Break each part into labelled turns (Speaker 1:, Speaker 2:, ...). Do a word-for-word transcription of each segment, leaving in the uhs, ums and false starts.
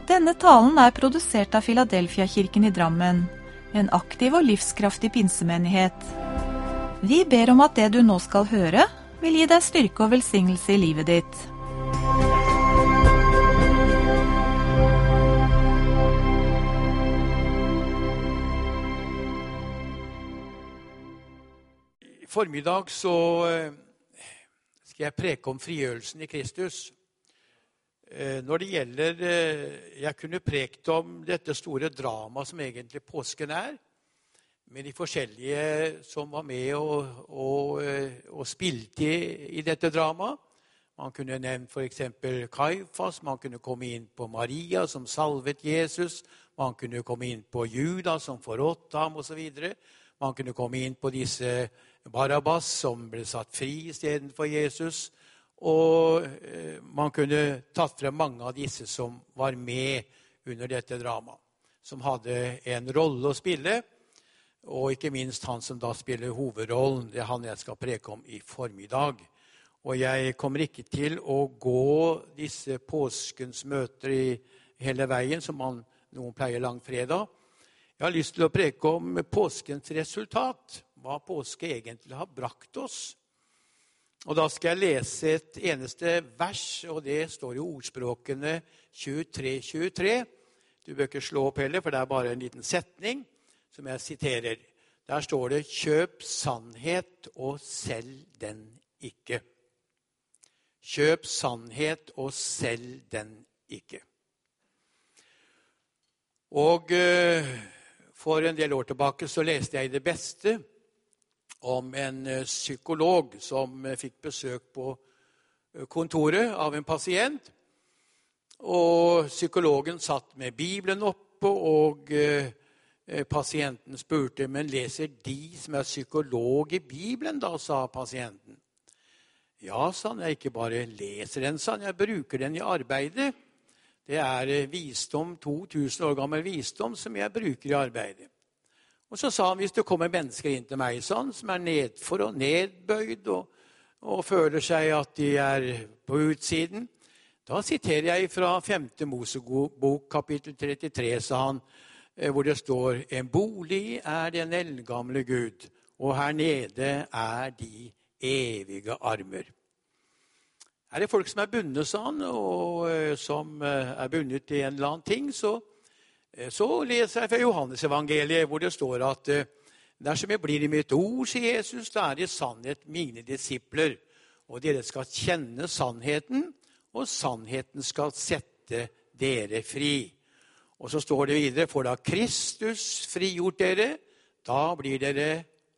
Speaker 1: Denne talen er produsert av Philadelphia-kirken i Drammen, en aktiv og livskraftig pinsemenighet. Vi ber om at det du nå skal høre, vil gi deg styrke og velsignelse i livet ditt.
Speaker 2: I formiddag så skal jeg preke om frigjørelsen i Kristus. Når det gjelder, jeg kunne prekt om dette store drama som egentlig påsken er, med de forskjellige som var med og, og, og spilte i, i dette drama. Man kunne nevnt for eksempel Kaifas, man kunne komme inn på Maria som salvet Jesus, man kunne komme inn på Judas som forrådte ham og så videre. Man kunne komme inn på disse Barabbas som ble satt fri i stedet for Jesus. Og man kunne tatt frem mange av disse som var med under dette drama, som hadde en rolle å spille, og ikke minst han som da spiller hovedrollen, det er han jeg skal preke om i formiddag. Og jeg kommer ikke til å gå disse påskens møter i hele veien, som man, noen pleier langfredag. Jeg har lyst til å preke om påskens resultat, hva påske egentlig har brakt oss. Og da skal jeg lese et eneste vers, og det står i ordspråkene tjuetre tjuetre. Du bør ikke slå opp heller, for det er bare en liten setning som jeg siterer. Der står det, kjøp sannhet og selg den ikke. Kjøp sannhet og selg den ikke. Og uh, for en del år tilbake så leste jeg i Det Beste om en psykolog som fikk besøk på kontoret av en pasient. Og psykologen satt med Bibelen oppe, og eh, pasienten spurte, men leser de som er psykolog i Bibelen da, sa pasienten. Ja, sa han, jeg ikke bare leser den, sa han, jeg bruker den i arbeidet. Det er visdom, to tusen år gammel visdom som jeg bruker i arbeidet. Og så sa han, hvis det kommer mennesker inn til meg, sånn, som er nedfor og nedbøyd, og, og føler seg at de er på utsiden, da siterer jeg fra femte Mosebok, kapittel trettitre, sa han, hvor det står, en bolig er den eldgamle Gud, og her nede er de evige armer. Er det folk som er bundet, sa han, og som er bundet til en eller annen ting, så Så leser jeg fra Johannes evangeliet, hvor det står at dersom jeg blir i mitt ord, sier Jesus, da er det sannhet mine disipler, og dere skal kjenne sannheten, og sannheten skal sette dere fri. Og så står det videre, for da Kristus frigjort dere, da blir dere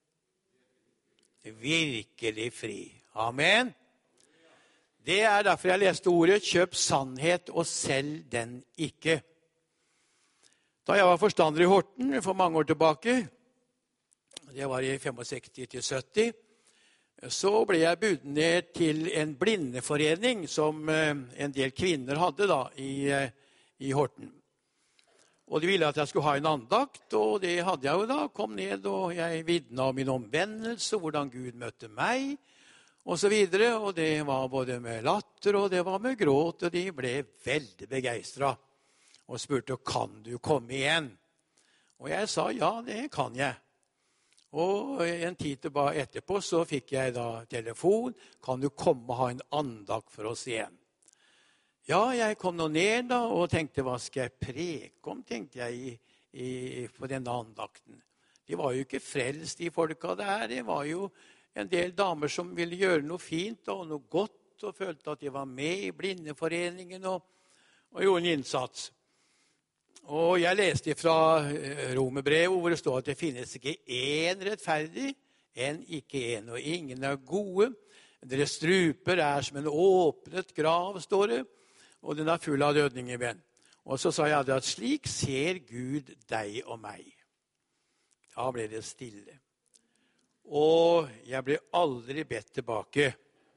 Speaker 2: virkelig fri. Amen. Det er derfor jeg leste ordet, kjøp sannhet og selg den ikke. Da jeg var forstander i Horten for mange år tilbake, det var i sekstifem til sytti, så ble jeg budt ned til en blindeforening som en del kvinner hadde da i, i Horten. Og de ville at jeg skulle ha en andakt, og det hadde jeg jo da. Kom ned, og jeg vidnet om min omvendelse, hvordan Gud møtte meg, og så videre. Og det var både med latter, og det var med gråt, og de ble veldig begeistret. Og spurte, kan du komme igjen? Og jeg sa, ja, det kan jeg. Og en tid tilbake etterpå så fikk jeg da telefon, kan du komme og ha en andakt for oss igjen? Ja, jeg kom nå ned da, og tenkte, hva skal jeg preke om, tenkte jeg i, i, på denne andakten. De var jo ikke frelst, de folka der. Det var jo en del damer som ville gjøre noe fint og noe godt, og følte at de var med i blindeforeningen og, og gjorde en innsats. Og jeg leste fra Romerbrevet, hvor det står at det finnes ikke én rettferdig, en ikke en, og ingen er gode. Deres struper er som en åpnet grav, står det, og den er full av dødningebenn. Og så sa jeg at slik ser Gud deg og meg. Da ble det stille. Og jeg ble aldri bedt tilbake.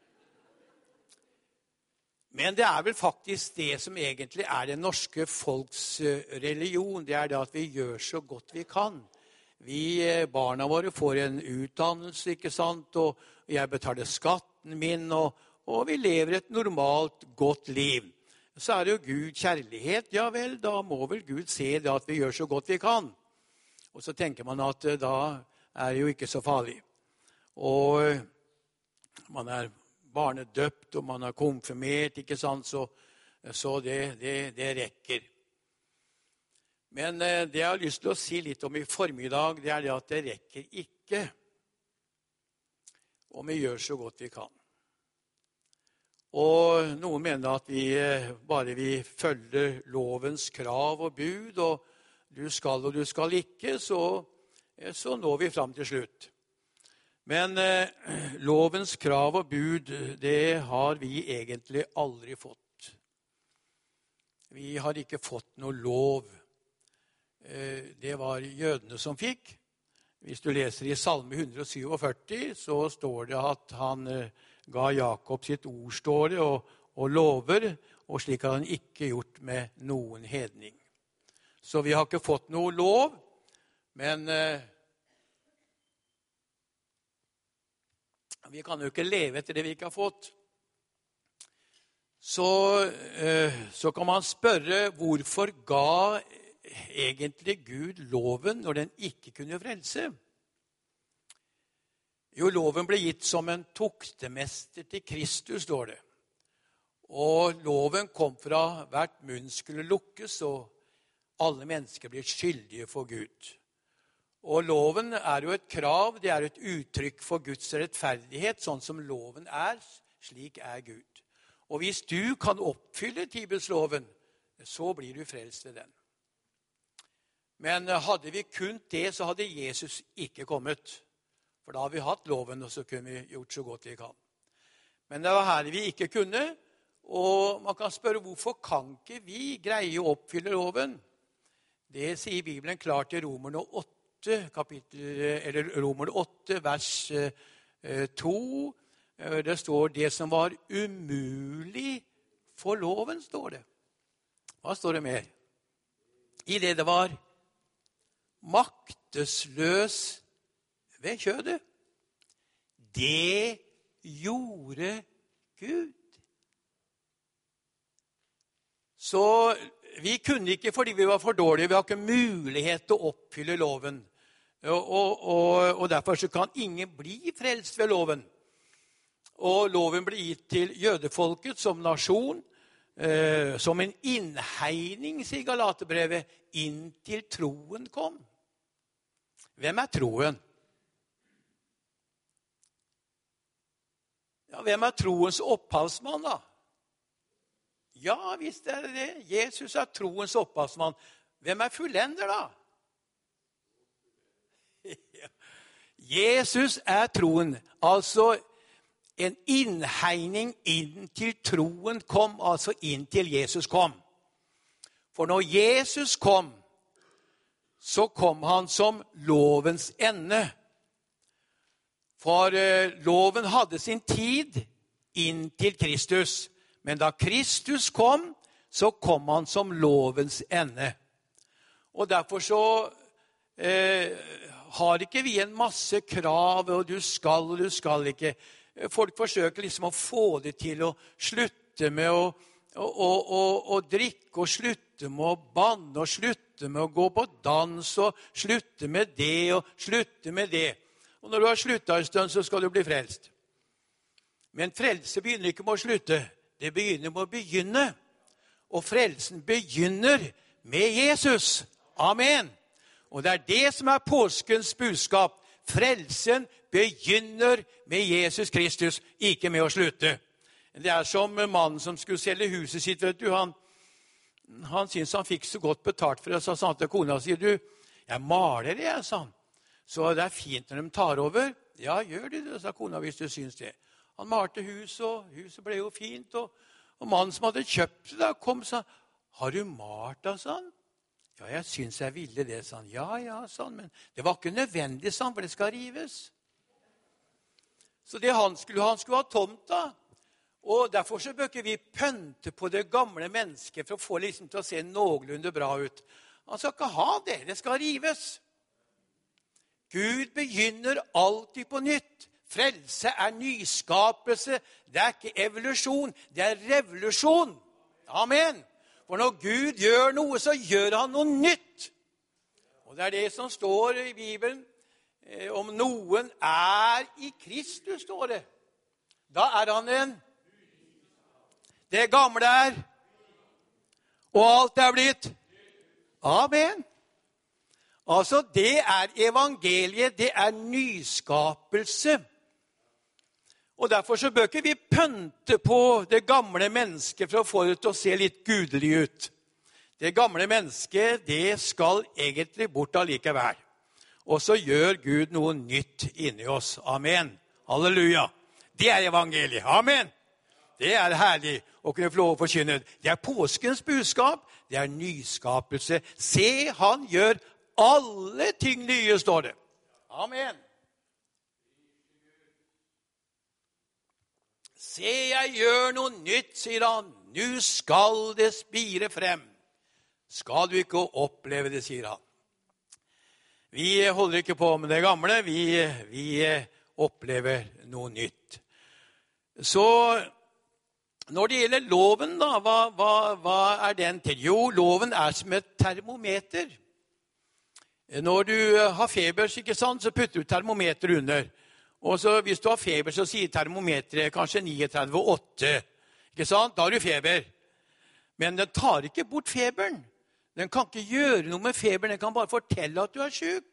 Speaker 2: Men det er vel faktisk det som egentlig er det norske folks religion. Det er det at vi gjør så godt vi kan. Vi, barna våre, får en utdannelse, ikke sant? Og jeg betaler skatten min, og, og vi lever et normalt, godt liv. så er det jo Gud kjærlighet. Ja vel, da må vel Gud se det at vi gjør så godt vi kan. Og så tenker man at da er det jo ikke så farlig. Og man er barnedøpt, og man er konfirmert, ikke sant? Så, så det, det, det rekker. Men det jeg har lyst til å si litt om i formiddag, det er det at det rekker ikke om vi gjør så godt vi kan. Og noen mener at vi bare vi følger lovens krav og bud, og du skal og du skal ikke, så, så når vi fram til slutt. Men eh, lovens krav og bud, det har vi egentlig aldri fått. Vi har ikke fått noe lov. Eh, det var jødene som fikk. Hvis du leser i Salme one seventy-seven, så står det at han eh, ga Jakob sitt ord, står det, og, og lover, og slik har han ikke gjort med noen hedning. Så vi har ikke fått noe lov, men eh, vi kan jo ikke leve etter det vi ikke har fått. Så, eh, så kan man spørre, hvorfor ga egentlig Gud loven når den ikke kunne frelse? Jo, loven ble gitt som en tuktemester til Kristus, står det. Og loven kom fra hvert munn skulle lukkes, og alle mennesker blir skyldige for Gud. Og loven er jo et krav, det er et uttrykk for Guds rettferdighet, sånn som loven er, slik er Gud. Og hvis du kan oppfylle Tibelsloven, så blir du frelst ved den. Men hadde vi kunnet det, så hadde Jesus ikke kommet. For da har vi hatt loven, og så kunne vi gjort så godt vi kan. Men det var her vi ikke kunne, og man kan spørre, hvorfor kan ikke vi greie å oppfylle loven? Det sier Bibelen klart i Romerne åtte, kapittel, eller Romerne åtte, vers to. Det står det som var umulig for loven, står det. Hva står det mer? I det det var maktesløs ved kjødet. Det gjorde Gud. Så vi kunne ikke fordi vi var for dårlige. Vi har ikke mulighet til å oppfylle loven. Og, og, og, og derfor så kan ingen bli frelst ved loven. Og loven ble gitt til jødefolket som nasjon, eh, som en innhegning, sier Galaterbrevet, inntil troen kom. Hvem er troen? Ja, hvem er troens opphavsmann da? Ja, visst er det det. Jesus er troens opphavsmann. Hvem er fullender da? Jesus er troen. Altså en innhegning inn til troen kom, altså inn til Jesus kom. For når Jesus kom, så kom han som lovens ende. For eh, loven hadde sin tid inn til Kristus. Men da Kristus kom, så kom han som lovens ende. Og derfor så eh, har ikke vi en masse krav, og du skal og du skal ikke. Folk forsøker liksom å få det til å slutte med å, å, å, å, å drikke, og slutte med å banne, og slutte med å gå på dans, og slutte med det, og slutte med det. Og når du har sluttet en stund, så skal du bli frelst. Men frelse begynner ikke med å slutte. Det begynner med å begynne. Og frelsen begynner med Jesus. Amen. Og det er det som er påskens budskap. Frelsen begynner med Jesus Kristus, ikke med å slutte. Det er som mannen som skulle selge huset sitt, vet du. Han, han synes han fikk så godt betalt for det, så sa han til kona, sier du, jeg maler det, jeg, sa han. Så det er fint når de tar over. Ja, gjør det, sa kona, hvis du synes det. Han malte huset, og huset ble jo fint, og, og mannen som hadde kjøpt det, kom og sa, har du malt det, sa han? Ja, jeg synes jeg ville det, sa han. Ja, ja, sa han, men det var ikke nødvendig, sa han, for det skal rives. Så det han skulle, han skulle ha tomt da. Og derfor så bør ikke vi pønte på det gamle mennesket for å få liksom til å se noenlunde bra ut. Han skal ikke ha det, det skal rives. Gud begynner alltid på nytt. Frelse er nyskapelse. Det er ikke evolusjon, det er revolusjon. Amen. For når Gud gjør noe, så gjør han noe nytt. Og det er det som står i Bibelen. Om noen er i Kristus, står det. Da er han en. Det gamle er. Og alt er blitt. Amen. Altså, det er evangeliet. Det er nyskapelse. Og derfor så bør ikke vi pønte på det gamle mennesket for å få det til å se litt gudelig ut. Det gamle mennesket, det skal egentlig bort allikevel. Og så gjør Gud noe nytt inni oss. Amen. Halleluja. Det er evangeliet. Amen. Det er herlig å kunne få lov å forkynne. Det er påskens budskap. Det er nyskapelse. Se, han gjør alle ting nye, står det. Amen. Se, jeg gjør noe nytt, sier han. Nå skal det spire frem. Skal du ikke oppleve det, sier han. Vi holder ikke på med det gamle, vi, vi opplever noe nytt. Så når det gjelder loven, da, hva, hva, hva er den til? Jo, loven er som et termometer. Når du har feber, ikke sant, så putter du termometer under. Og så hvis du har feber, så sier termometeret kanskje trettini komma åtte. Ikke sant? Da har du feber. Men den tar ikke bort feberen. Den kan ikke gjøre noe med feberen, den kan bare fortelle at du er syk.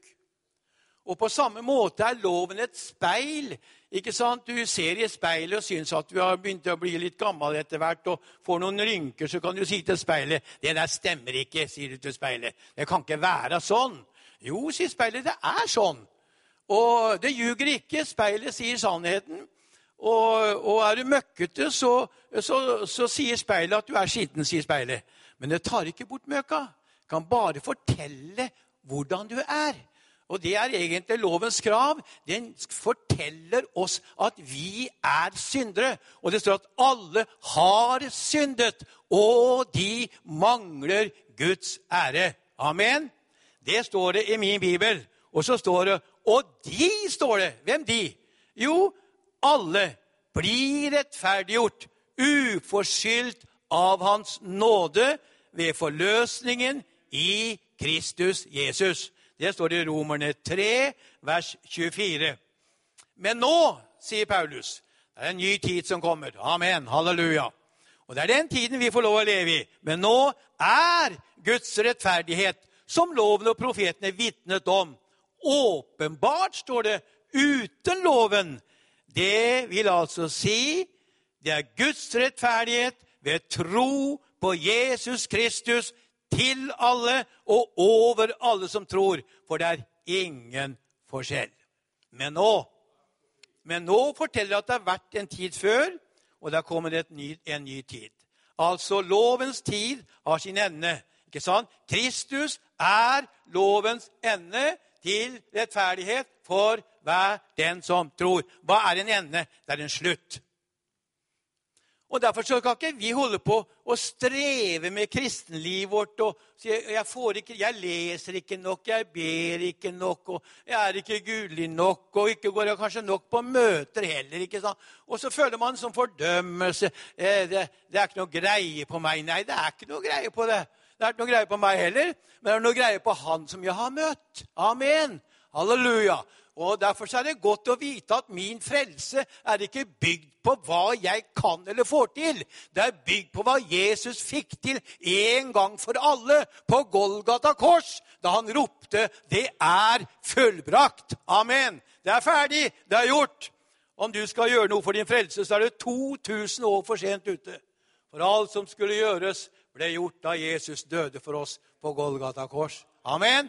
Speaker 2: Og på samme måte er loven et speil. Ikke sant? Du ser i speilet og synes at du har begynt å bli litt gammel etter hvert, og får noen rynker, så kan du si til speilet, det der stemmer ikke, sier du til speilet. Det kan ikke være sånn. Jo, sier speilet, det er sånn. Og det ljuger ikke, speilet sier sannheten. Og, og er du møkkete, så, så, så sier speilet at du er skitten, sier speilet. Men det tar ikke bort møkka. Det kan bare fortelle hvordan du er. Og det er egentlig lovens krav. Den forteller oss at vi er syndere. Og det står at alle har syndet, og de mangler Guds ære. Amen. Det står det i min bibel. Og så står det, og de står det. Hvem de? Jo, alle blir rettferdiggjort, uforskyldt av hans nåde ved forløsningen i Kristus Jesus. Det står det i Romerne tre, vers tjuefire. Men nå, sier Paulus, det er en ny tid som kommer. Amen, halleluja. Og det er den tiden vi får lov å leve i. Men nå er Guds rettferdighet, som loven og profetene vitnet om, åpenbart, står det, uten loven. Det vil altså si, det er Guds rettferdighet ved tro på Jesus Kristus til alle og over alle som tror, for det er ingen forskjell. Men nå, men nå forteller det at det har vært en tid før, og det har kommet et ny, en ny tid. Altså lovens tid har sin ende, ikke sant? Kristus er lovens ende til rettferdighet for hver den som tror. Hva er en ende? Det er en slutt. Og derfor så kan ikke vi holde på å streve med kristenlivet vårt, og si, jeg, får ikke, jeg leser ikke nok, jeg ber ikke nok, og jeg er ikke gudelig nok, og ikke går jeg kanskje nok på møter heller, ikke sant? Og så føler man som fordømmelse, eh, det, det er ikke noe greie på meg. Nei, det er ikke noe greie på det. Det er ikke noe greie på meg heller, men det er noe greie på han som jeg har møtt. Amen. Halleluja. Og derfor er det godt å vite at min frelse er ikke bygd på hva jeg kan eller får til. Det er bygd på hva Jesus fikk til en gang for alle på Golgata kors, da han ropte, det er fullbrakt. Amen. Det er ferdig, det er gjort. Om du skal gjøre noe for din frelse, så er det to tusen år for sent ute. For alt som skulle gjøres ble gjort da Jesus døde for oss på Golgata kors. Amen.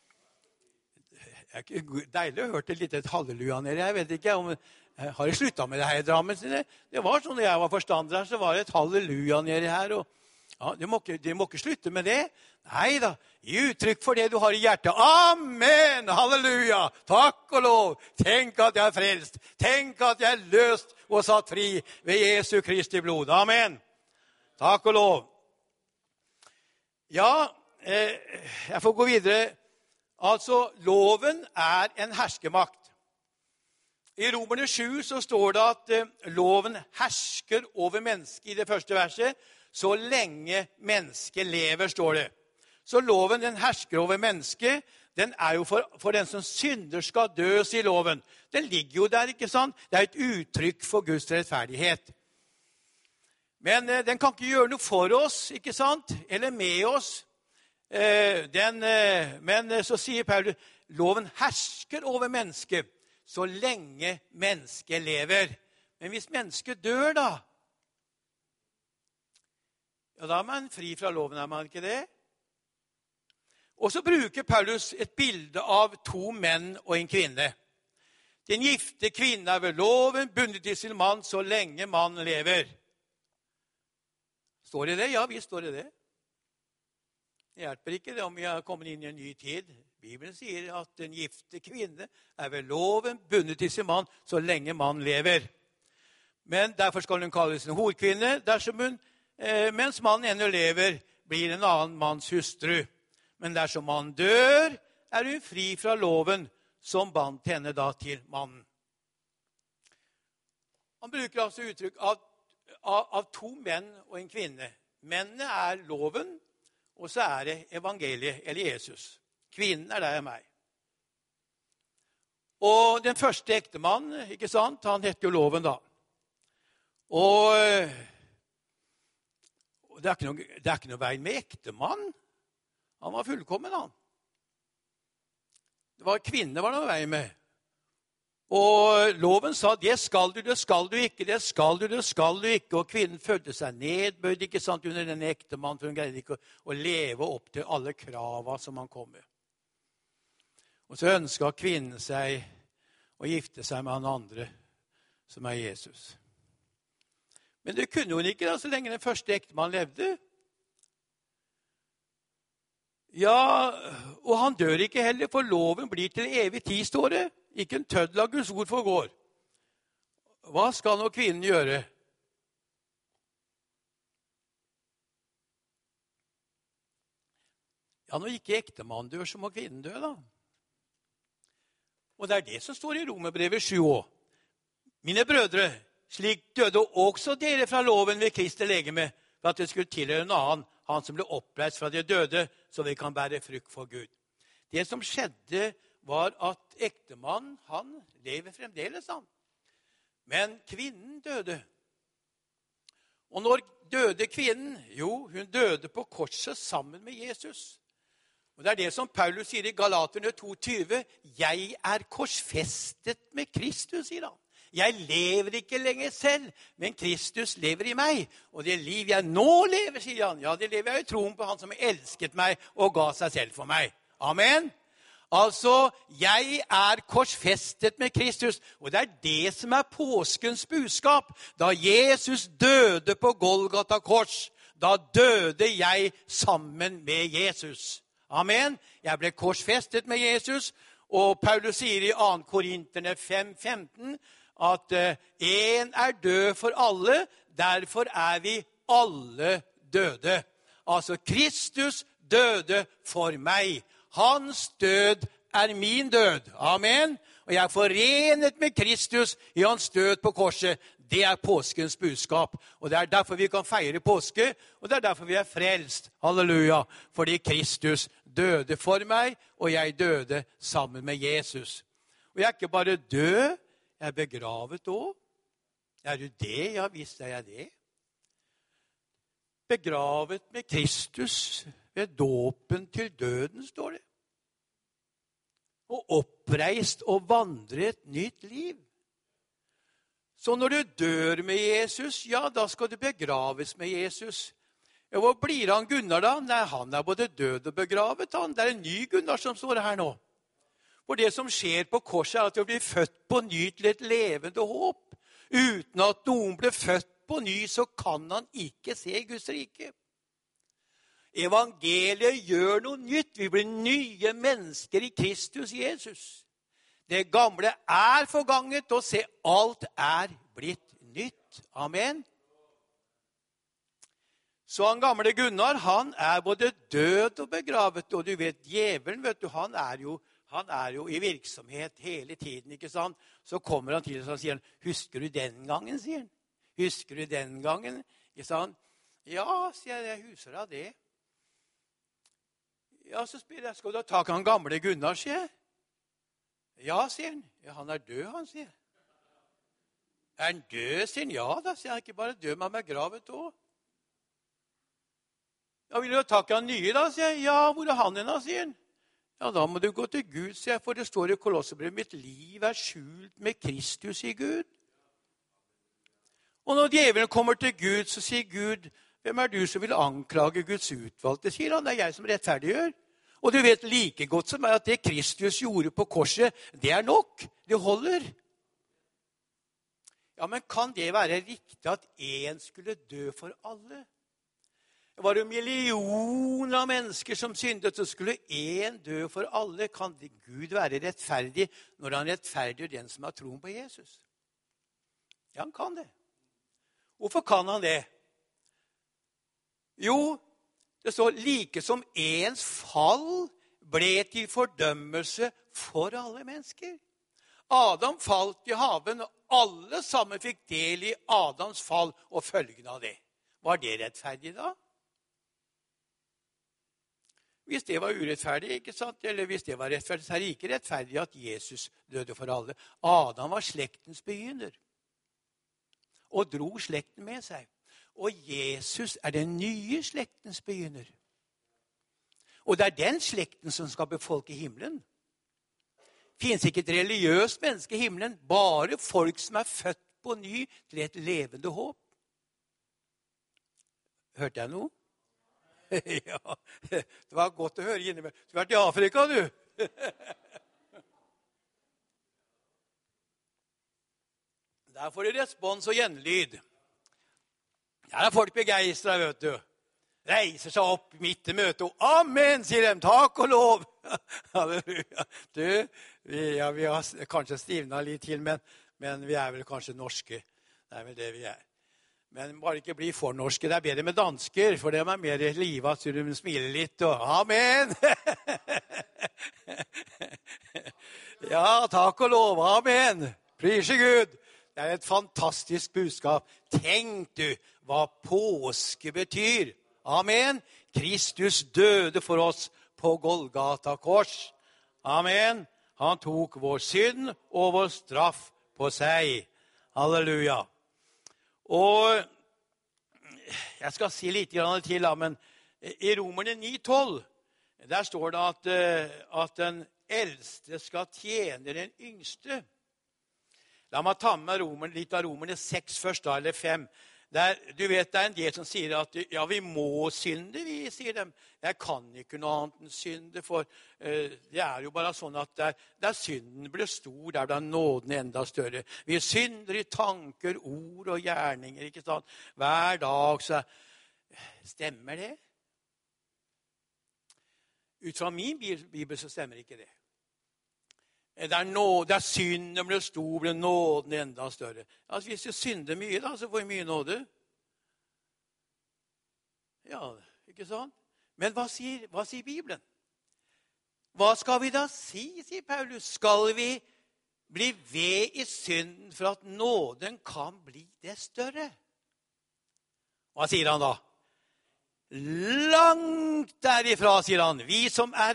Speaker 2: Det er deilig å høre til litt et halleluja nede. Jeg vet ikke om har jeg sluttet med det her i Drammen. Det var sånn da jeg var forstander her, så var det et halleluja nede her. Og, ja, de, må ikke, de må ikke slutte med det. Nei da, gi uttrykk for det du har i hjertet. Amen, halleluja, takk og lov. Tenk at jeg er frelst. Tenk at jeg er løst og satt fri ved Jesu Kristi blod. Amen. Takk og lov. Ja, eh, jeg får gå videre. Altså, loven er en herskermakt. I Romerne sju så står det at eh, loven hersker over mennesket i det første verset. så lenge mennesket lever, står det. Så loven, den hersker over mennesket. Den er jo for, for den som synder skal dø, sier loven. Den ligger jo der, ikke sant? Det er et uttrykk for Guds rettferdighet. Men eh, den kan ikke gjøre noe for oss, ikke sant? Eller med oss. Eh, den, eh, men eh, så sier Paulus, loven hersker over mennesket så lenge mennesket lever. Men hvis mennesket dør da, ja, da er man fri fra loven, er man ikke det? Og så bruker Paulus et bilde av to menn og en kvinne. Den gifte kvinne er ved loven bundet til sin mann så lenge mannen lever. Står det det? Ja, vi står det det. Det hjelper ikke det om vi har kommet inn i en ny tid. Bibelen sier at den gifte kvinne er ved loven bundet til sin mann så lenge mannen lever. Men derfor skal hun kalles en horkvinne, dersom hun, eh, mens mannen ennå lever, blir en annen manns hustru. Men dersom mannen dør, er hun fri fra loven som bandt henne da til mannen. Han bruker altså uttrykk av, av, av to menn og en kvinne. Mennene er loven, og så er det evangeliet, eller Jesus. Kvinnen er deg og meg. Og den første ektemann, ikke sant, han heter jo loven da. Og, og det, er ikke noe, det er ikke noe vei med ektemann. Han var fullkommen, han. Det var kvinne var det vei med. Og loven sa, det skal du, det skal du ikke, det skal du, det skal du ikke. Og kvinnen følte seg nedbøyd, ikke sant, under denne ektemannen, for hun greide ikke å, å leve opp til alle krava som han kom med. Og så ønsket kvinnen seg å gifte seg med han andre, som er Jesus. Men det kunne hun ikke da, så lenge den første ektemann levde. Ja, og han dør ikke heller, for loven blir til evig tid, står det. Ikke en tøddel av Guds ord forgår. Hva skal nå kvinnen gjøre? Ja, når ikke ektemannen dør, så må kvinnen dø, da. Og det er det som står i Romerbrevet sju år. Mine brødre, slik døde også dere fra loven ved Kristi legeme, for at det skulle tilhøre en annen, han som ble oppreist fra de døde, så vi kan bære frukt for Gud. Det som skjedde var at ektemannen, han lever fremdeles, han. Men kvinnen døde. Og når døde kvinnen? Jo, hun døde på korset sammen med Jesus. Og det er det som Paulus sier i Galaterne to tyve. Jeg er korsfestet med Kristus, sier han. Jeg lever ikke lenger selv, men Kristus lever i meg. Og det liv jeg nå lever, sier han, ja, det lever jeg i troen på han som elsket meg og ga seg selv for meg. Amen. Altså, jeg er korsfestet med Kristus, og det er det som er påskens budskap. Da Jesus døde på Golgata kors, da døde jeg sammen med Jesus. Amen. Jeg ble korsfestet med Jesus, og Paulus sier i andre Korinterne fem femten, at en er død for alle, derfor er vi alle døde. Altså, Kristus døde for meg. Hans død er min død. Amen. Og jeg er forenet med Kristus i hans død på korset. Det er påskens budskap. Og det er derfor vi kan feire påske, og det er derfor vi er frelst. Halleluja. Fordi Kristus døde for meg, og jeg døde sammen med Jesus. Og jeg er ikke bare død, jeg er begravet også. Er du det? Ja, visst er jeg det. Begravet med Kristus ved dåpen til døden, står det. Og oppreist og vandret et nytt liv. Så når du dør med Jesus, ja, da skal du begraves med Jesus. Ja, hvor blir han Gunnar da? Nei, han er både død og begravet, han. Det er en ny Gunnar som står her nå. For det som skjer på korset er at du blir født på ny til et levende håp. Uten at noen blir født på ny, så kan han ikke se Guds rike. Evangeliet gjør noe nytt. Vi blir nye mennesker i Kristus Jesus. Det gamle er forganget, og se, alt er blitt nytt. Amen. Så han gamle Gunnar, han er både død og begravet, og du vet, djevelen, vet du, han er jo, han er jo i virksomhet hele tiden, ikke sant? Så kommer han til oss og sier, husker du den gangen, sier han. Husker du den gangen, ikke sant? Ja, sier jeg, jeg huser av det. Ja, så spør jeg, skal du ha tak i han gamle Gunnar, sier jeg. Ja, sier han. Ja, han er død, han, sier jeg. Er han død, sier han? Ja, da, sier jeg. Ikke bare død, men han er gravet også. Ja, vil du ha tak i han nye, da, sier jeg. Ja, hvor er han henne, sier han. Ja, da må du gå til Gud, sier jeg, for det står i Kolossebrevet, mitt liv er skjult med Kristus i Gud. Og når djevelen kommer til Gud, så sier Gud, hvem er du som vil anklage Guds utvalgte, sier han. Det er jeg som rettferdiggjør. Og du vet like godt som meg at det Kristus gjorde på korset, det er nok. Det holder. Ja, men kan det være riktig at en skulle dø for alle? Det var jo millioner av mennesker som syndet, så skulle en dø for alle. Kan Gud være rettferdig når han rettferdiggjør den som har troen på Jesus? Ja, han kan det. Hvorfor kan han det? Jo, det står like som ens fall ble til fordømmelse for alle mennesker. Adam falt i haven, og alle sammen fikk del i Adams fall og følgene av det. Var det rettferdig da? Hvis det var urettferdig, ikke sant? Eller hvis det var rettferdig, så er det ikke rettferdig at Jesus døde for alle. Adam var slektens begynner og dro slekten med seg. Og Jesus er den nye slektens begynner. Og det er den slekten som skal befolke himmelen. Det finnes ikke et religiøst menneske i himmelen, bare folk som er født på ny til et levende håp. Hørte jeg noe? Ja, det var godt å høre inne med. Du har vært i Afrika, du. Der får du respons og gjenlyd. Der er folk begeistret, vet du. Reiser seg opp midt i møtet, og amen, sier de, takk og lov. Halleluja. Du, vi, ja, vi har kanskje stivnet litt til, men, men vi er vel kanskje norske. Det er vel det vi er. Men bare ikke bli for norske. Det er bedre med dansker, for de er mer livet, så de smiler litt, og amen. Ja, takk og lov, amen. Prise Gud. Det er et fantastisk budskap. Tenk du hva påske betyr. Amen. Kristus døde for oss på Golgata kors. Amen. Han tok vår synd og vår straff på seg. Halleluja. Og jeg skal si litt til, men i Romerne ni tolv, der står det at, at den eldste skal tjene den yngste. La meg ta med romerne, litt av Romerne seks først, da, eller fem. Der, du vet, det er en del som sier at ja, vi må synde, vi, sier dem. Jeg kan ikke noe annet enn synde, for uh, det er jo bare sånn at der, der synden blir stor, der blir nåden enda større. Vi synder i tanker, ord og gjerninger, ikke sant? Hver dag, så stemmer det? Ut fra min bibel så stemmer ikke det. Der, nåde, der synden blir stor, blir nåden enda større. Altså, hvis du synder mye, da, så får du mye nåde. Ja, ikke sant? Men hva sier, hva sier Bibelen? Hva skal vi da si, sier Paulus? Skal vi bli ved i synden for at nåden kan bli det større? Hva sier han da? Langt derifra, sier han. Vi som er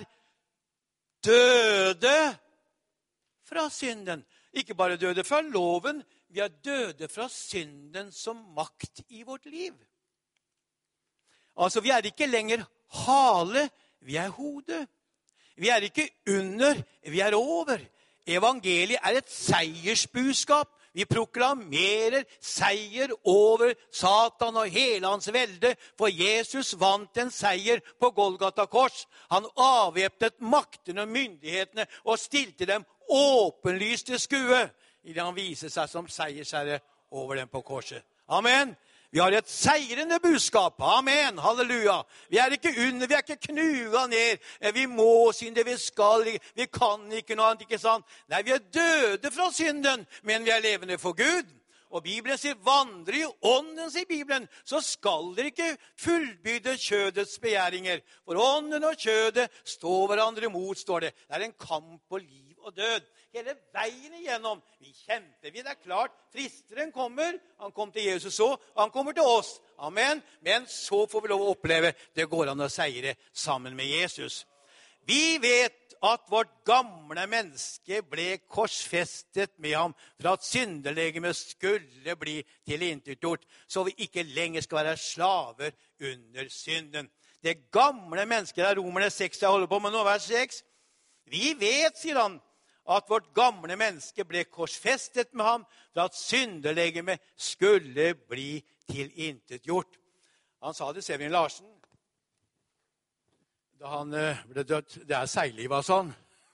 Speaker 2: døde fra synden. Ikke bare døde fra loven, vi er døde fra synden som makt i vårt liv. Altså, vi er ikke lenger hale, vi er hode. Vi er ikke under, vi er over. Evangeliet er et seiersbudskap. Vi proklamerer seier over Satan og hele hans velde, for Jesus vant en seier på Golgata kors. Han avvæpnet maktene og myndighetene og stilte dem åpenlyst til skue, i det han viser seg som seiersherre over dem på korset. Amen. Vi har et seirende budskap. Amen. Halleluja. Vi er ikke under, vi er ikke knuga ned. Vi må synde, vi skal, vi kan ikke noe annet, ikke sant? Nei, vi er døde fra synden, men vi er levende for Gud. Og Bibelen sier, vandre i ånden, sier Bibelen, så skal dere ikke fullbyrde kjødets begjæringer. For ånden og kjødet står hverandre mot, står det. Det er en kamp på liv og død. Hele veien igjennom. Vi kjemper, vi, det er klart. Fristeren kommer. Han kom til Jesus så, og han kommer til oss. Amen. Men så får vi lov å oppleve det går an å seire sammen med Jesus. Vi vet at vårt gamle menneske ble korsfestet med ham for at synderlegemet skulle bli tilintetgjort, så vi ikke lenger skal være slaver under synden. Det gamle mennesket, det er Romerne seks, jeg holder på med nå, vers seks. Vi vet, sier han, at vårt gamle menneske ble korsfestet med ham for at synderlegemet skulle bli tilintetgjort. Han sa det, Severin Larsen, da han ble dødt. Det er seiglivet, sånn.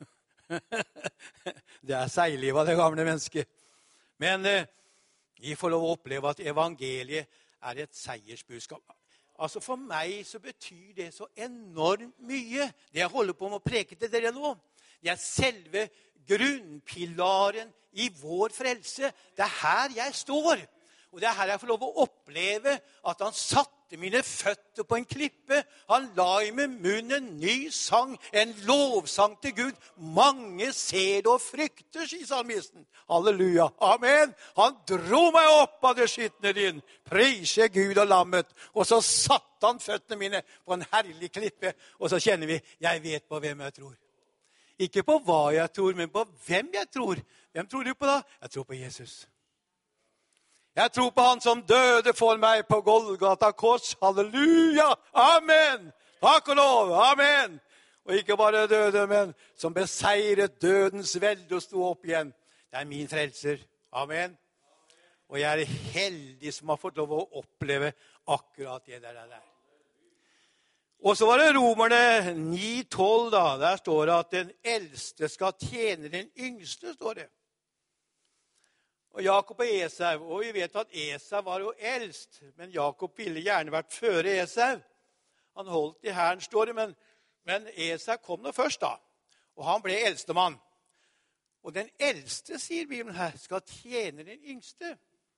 Speaker 2: Det er seiglivet, det gamle mennesket. Men eh, vi får lov å oppleve at evangeliet er et seiersbudskap. Altså For meg så betyr det så enormt mye. Det jeg holder på med å preke til dere nå, det er selve grunnpilaren i vår frelse. Det er her jeg står. Og det er her jeg får lov å oppleve at han satte mine føtter på en klippe. Han la i min munn en ny sang, en lovsang til Gud. Mange ser det og frykter, sier salmisten. Halleluja. Amen. Han dro meg opp av det skyttene din. Prise Gud og lammet. Og så satte han føttene mine på en herlig klippe. Og så kjenner vi, jeg vet på hvem jeg tror. Ikke på hva jeg tror, men på hvem jeg tror. Hvem tror du på da? Jeg tror på Jesus. Jeg tror på han som døde for meg på Golgata kors. Halleluja! Amen! Takk og lov! Amen! Og ikke bare døde, men som beseiret dødens velde og sto opp igjen. Det er min frelser. Amen! Og jeg er heldig som har fått lov å oppleve akkurat det der. der. Og så var det Romerne ni tolv da. Der står det at den eldste skal tjene den yngste, står det. Og Jakob og Esau, og vi vet at Esau var jo eldst, men Jakob ville gjerne vært føre Esau. Han holdt i hæren, står det, men, men Esau kom nå først da, og han ble eldste mann. Og den eldste, sier Bibelen her, skal tjene den yngste.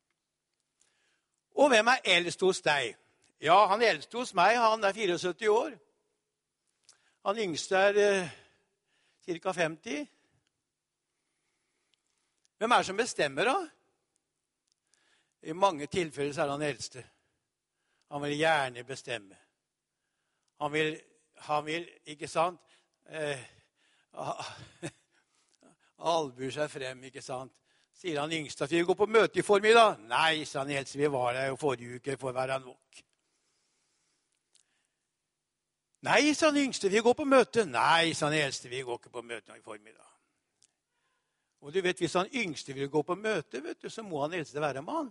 Speaker 2: Og hvem er eldst hos deg? Ja, han eldste hos meg, han er syttifire år. Han yngste er eh, cirka femti. Hvem er det som bestemmer da? I mange tilfeller så er han eldste. Han vil gjerne bestemme. Han vil, han vil ikke sant, eh, albuer seg frem, ikke sant. Sier han yngste at vi går på møte i formiddag? Nei, sa han eldste, vi var der jo forrige uke for å være nok. Nei, sa han yngste, vi går på møte. Nei, sa han eldste, vi går ikke på møte i formiddag. Og du vet, hvis han yngste vil gå på møte, vet du, så må han eldste være mann.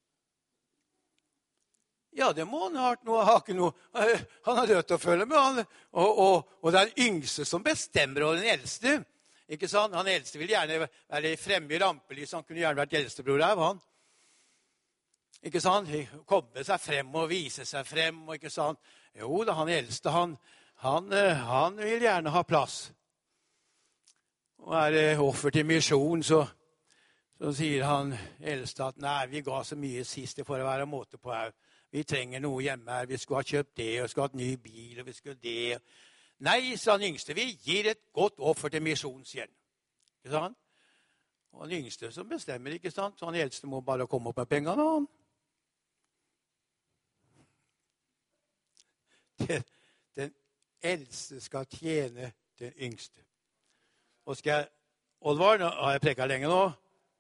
Speaker 2: Ja, det må han ha noe, ha ikke noe. Han har rødt å følge med, han. Og, og, og det er den yngste som bestemmer over den eldste. Ikke sant? Han eldste vil gjerne være fremme i rampelys, han kunne gjerne vært eldstebror av han. Ikke sant? Komme seg frem og vise seg frem, og ikke sant? Jo, da han eldste, han, han, han vil gjerne ha plass. Og er det offer til misjon, så, så sier han eldste at nei, vi ga så mye sist for å være måte på her. Vi trenger noe hjemme her, vi skulle ha kjøpt det, og skulle ha et ny bil, og vi skulle det. Nei, sa han yngste, vi gir et godt offer til misjon, sier han. Ikke sant? Og han yngste som bestemmer, ikke sant? Så han eldste må bare komme opp med pengene, han. Den, den eldste skal tjene den yngste. Og skal jeg, Olvar, nå har jeg prekket lenge nå.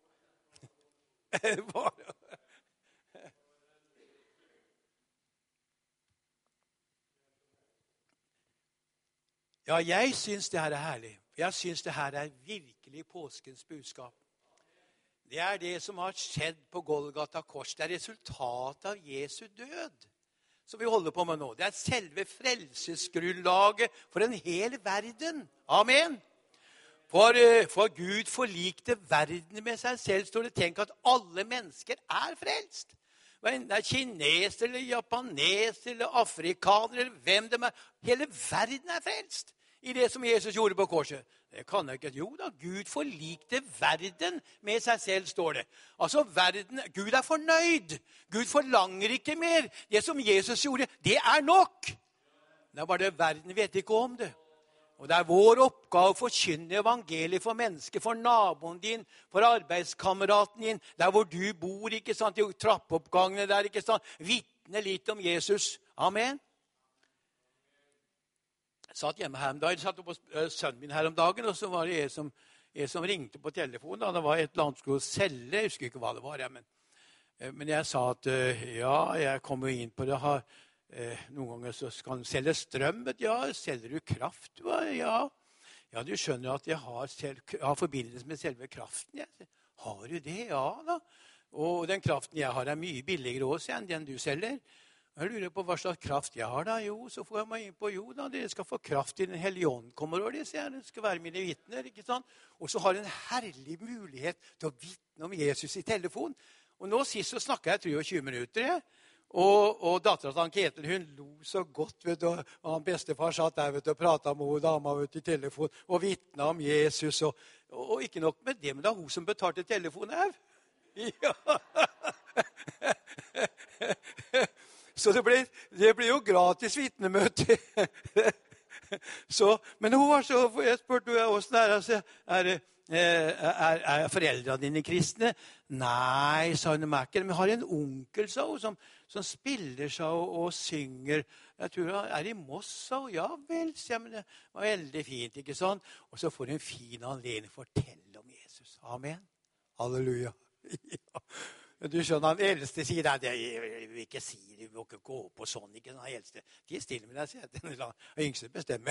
Speaker 2: Ja, jeg synes det her er herlig. Jeg synes det her er virkelig påskens budskap. Det er det som har skjedd på Golgata kors. Det er resultatet av Jesu død som vi holder på med nå. Det er selve frelsesgrunnlaget for en hel verden. Amen. For, for Gud forlikte verden med seg selv, står det. Tenk at alle mennesker er frelst. Enten det er kineser, eller japaneser, eller afrikaner, eller hvem de er. Hele verden er frelst i det som Jesus gjorde på korset. Det kan jeg ikke. Jo da, Gud forlikte verden med seg selv, står det. Altså, verden, Gud er fornøyd. Gud forlanger ikke mer. Det som Jesus gjorde, det er nok. Det er bare det verden vet ikke om det. Og det er vår oppgave å forkynne evangeliet for mennesker, for naboen din, for arbeidskameraten din, der hvor du bor, ikke sant, i trappeoppgangene der, ikke sant, vitne litt om Jesus. Amen. Jeg satt hjemme her om dagen, jeg satt opp på sønnen min her om dagen, og så var det jeg som, jeg som ringte på telefonen, da. Det var et eller annet skulle selge, jeg husker ikke hva det var, ja, men, men jeg sa at, ja, jeg kommer inn på det her. Eh, noen ganger så skal han selge strøm, vet du. Ja, selger du kraft? Ja, ja, du skjønner at jeg har, selv, jeg har forbindelse med selve kraften. Jeg. Har du det? Ja da. Og den kraften jeg har er mye billigere også enn den du selger. Jeg lurer på hva slags kraft jeg har da. Jo, så får jeg meg inn på, jo da, dere skal få kraft i den hellige ånd, kommer over det, sier jeg. Det skal være mine vitner, ikke sant? Og så har du en herlig mulighet til å vitne om Jesus i telefon. Og nå sist så snakket jeg treogtyve minutter, jeg. Og, og datteren til Ketil, hun lo så godt, vet du, og han bestefar satt der, vet du, og pratet med henne dama, vet du, i telefon, og vittnet om Jesus, og, og, og ikke nok med det, men det er hun som betalte telefonen her. Ja. Så det ble, det ble jo gratis vittnemøte. Så, men hun var så, jeg spurte henne, hvordan er det, er det, Er, er foreldrene dine kristne? Nei, sa hun, Merkel, men jeg har en onkel, sa hun, som, som spiller seg og, og synger. Jeg tror han er i Moss, sa hun. Ja vel, ja, men det var veldig fint, ikke sant? Og så får hun en fin anledning å fortelle om Jesus. Amen. Halleluja. Ja. Du skjønner, han eldste sier det, jeg vil ikke si det, vi må ikke gå på sånn, ikke han eldste. De stiller med deg, sier jeg, den yngste bestemmer.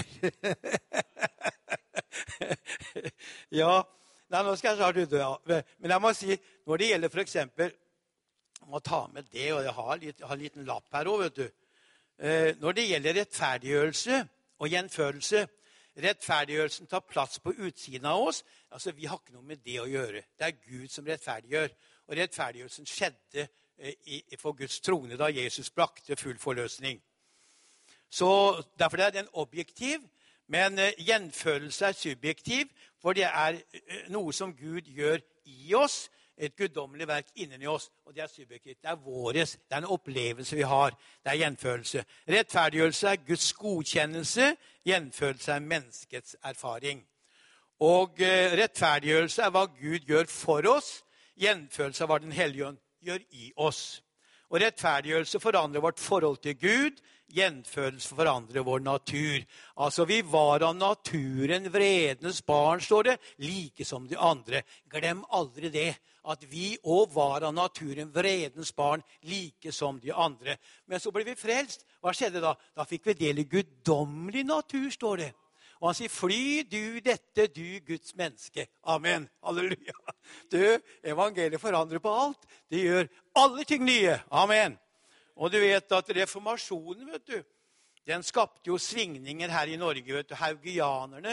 Speaker 2: Ja, nei, nå skal jeg snart ut, ja. Men jeg må si, når det gjelder for eksempel, jeg må ta med det, og jeg har, litt, jeg har en liten lapp her også, vet du. Eh, når det gjelder rettferdiggjørelse og gjenfødelse, rettferdiggjørelsen tar plass på utsiden av oss, altså vi har ikke noe med det å gjøre. Det er Gud som rettferdiggjør, og rettferdiggjørelsen skjedde eh, i, for Guds trone da Jesus brakte full forløsning. Så derfor er den objektiv, men uh, gjenfølelse er subjektiv, for det er uh, noe som Gud gjør i oss, et guddommelig verk inni oss, og det er subjektivt. Det er våres, det er en opplevelse vi har, det er gjenfølelse. Rettferdiggjørelse er Guds godkjennelse, gjenfølelse er menneskets erfaring. Og uh, rettferdiggjørelse er hva Gud gjør for oss, gjenfølelse er hva den hellige ånd gjør i oss. Og rettferdiggjørelse forandrer vårt forhold til Gud, gjenfødelse forandrer vår natur. Altså, vi var av naturen vredens barn, står det, like som de andre. Glem aldri det, at vi også var av naturen vredens barn, like som de andre. Men så ble vi frelst. Hva skjedde da? Da fikk vi del i guddommelig natur, står det. Og han sier, fly du dette, du Guds menneske. Amen. Halleluja. Du, evangeliet forandrer på alt. Det gjør alle ting nye. Amen. Og du vet at reformasjonen, vet du, den skapte jo svingninger her i Norge, vet du, haugianerne.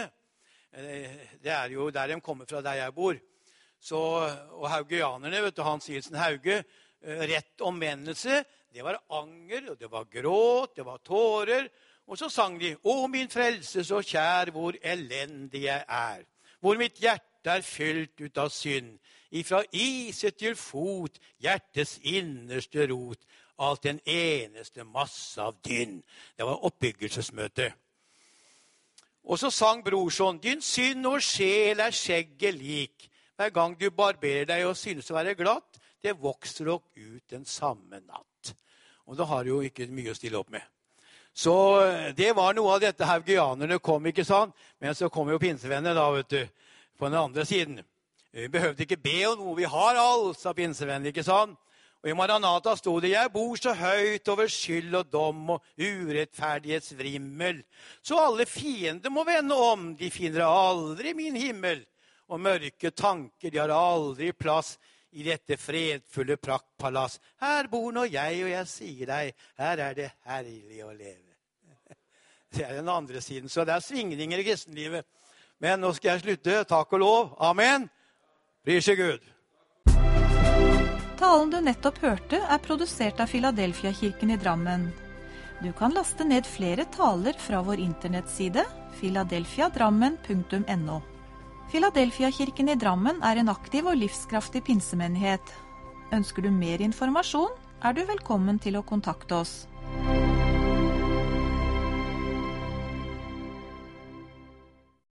Speaker 2: Det er jo der de kommer fra, der jeg bor. Så, og haugianerne, vet du, Hans Hilsen Hauge, rett omvendelse, det var anger, og det var gråt, det var tårer. Og så sang de, å min frelse så kjær, hvor elendig jeg er. Hvor mitt hjerte er fylt ut av synd. Ifra iset til fot, hjertets innerste rot. Alt en eneste masse av dynn. Det var oppbyggelsesmøte. Og så sang brorson, din synd og sjel er skjegget lik. Hver gang du barberer deg og synes å være glatt, det vokser nok ut den samme natt. Og da har du jo ikke mye å stille opp med. Så det var noe av dette haugianerne kom, ikke sant? Men så kom jo pinsevennene da, vet du, på den andre siden. Vi behøvde ikke be om noe, vi har alt, sa pinsevennene, ikke sant? Og i Maranata stod det, jeg bor så høyt over skyld og dom og urettferdighetsvrimmel. Så alle fiender må vende om, de finner aldri min himmel. Og mørke tanker, de har aldri plass i dette fredfulle praktpalass. Her bor nå jeg, og jeg sier deg, her er det herlig å leve. Det er den andre siden, så det er svingninger i kristenlivet. Men nå skal jeg slutte, takk og lov. Amen. Pris til Gud.
Speaker 1: Talen du nettopp hørte er produsert av Filadelfia-kirken i Drammen. Du kan laste ned flere taler fra vår internettside filadelfia drammen punktum no. Filadelfia-kirken i Drammen er en aktiv og livskraftig pinsemenighet. Ønsker du mer informasjon, er du velkommen til å kontakte oss.